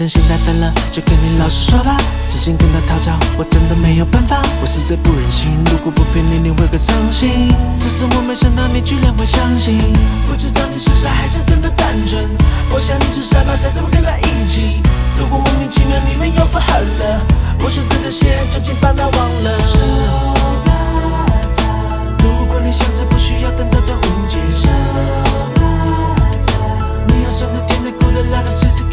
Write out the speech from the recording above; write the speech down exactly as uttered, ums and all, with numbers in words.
正现在分了，就跟你老实说吧。之前跟他讨教，我真的没有办法，我实在不忍心。如果不骗你，你会更伤心。只是我没想到你居然会相信，不知道你是傻还是真的单纯。我想你是傻吧，下次我跟他一起。如果莫名其妙你们又复合了，我说的这些究竟把它忘了。如果你想着不需要等到的误解，你要酸的甜的苦的辣的随时。